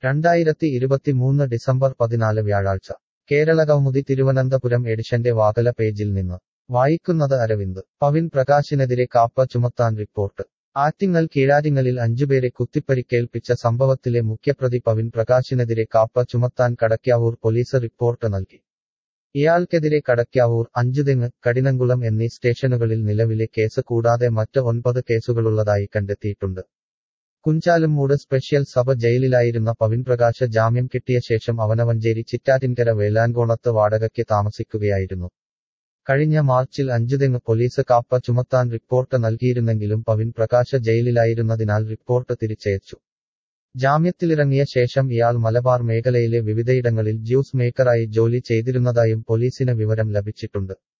2023 December 14 വ്യാഴാഴ്ച കേരളകൗമുദി തിരുവനന്തപുരം എഡിഷന്റെ വാകല പേജിൽ നിന്ന് വായിക്കുന്നത് അരവിന്ദ് പവിൻ പ്രകാശിനെതിരെ കാപ്പ ചുമത്താൻ റിപ്പോർട്ട് ആറ്റിങ്ങൽ കീഴാറ്റിങ്ങലിൽ 5 പേരെ കുത്തിപ്പരിക്കേൽപ്പിച്ച സംഭവത്തിലെ മുഖ്യപ്രതി പവിൻ പ്രകാശിനെതിരെ കാപ്പ ചുമത്താൻ കടയ്ക്കാവൂർ പോലീസ് റിപ്പോർട്ട് നൽകി ഇയാൾക്കെതിരെ കടയ്ക്കാവൂർ അഞ്ചുതെങ്ങ് കഠിനംകുളം എന്നീ സ്റ്റേഷനുകളിൽ നിലവിലെ കേസ് കൂടാതെ മറ്റ് 9 കേസുകളുള്ളതായി കണ്ടെത്തിയിട്ടുണ്ട് കുഞ്ചാലുംമൂട് സ്പെഷ്യൽ സബ് ജയിലിലായിരുന്ന പവിൻ പ്രകാശ് ജാമ്യം കിട്ടിയ ശേഷം അവനവഞ്ചേരി ചിറ്റാറ്റിൻകര വേലാൻകോണത്ത് വാടകയ്ക്ക് താമസിക്കുകയായിരുന്നു കഴിഞ്ഞ മാർച്ചിൽ അഞ്ചുതെങ്ങ് പോലീസ് കാപ്പ ചുമത്താൻ റിപ്പോർട്ട് നൽകിയിരുന്നെങ്കിലും പവിൻ പ്രകാശ് ജയിലിലായിരുന്നതിനാൽ റിപ്പോർട്ട് തിരിച്ചയച്ചു ജാമ്യത്തിലിറങ്ങിയ ശേഷം ഇയാൾ മലബാർ മേഖലയിലെ വിവിധയിടങ്ങളിൽ ജ്യൂസ് മേക്കറായി ജോലി ചെയ്തിരുന്നതായും പോലീസിന് വിവരം ലഭിച്ചിട്ടുണ്ട്